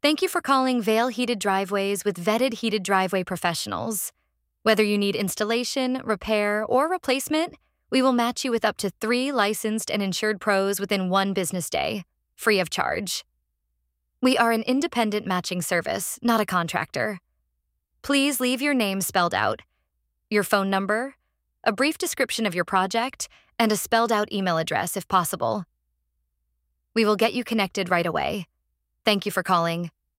Thank you for calling Vale Heated Driveways with vetted heated driveway professionals. Whether you need installation, repair, or replacement, we will match you with up to 3 licensed and insured pros within 1 business day, free of charge. We are an independent matching service, not a contractor. Please leave your name spelled out, your phone number, a brief description of your project, and a spelled out email address if possible. We will get you connected right away. Thank you for calling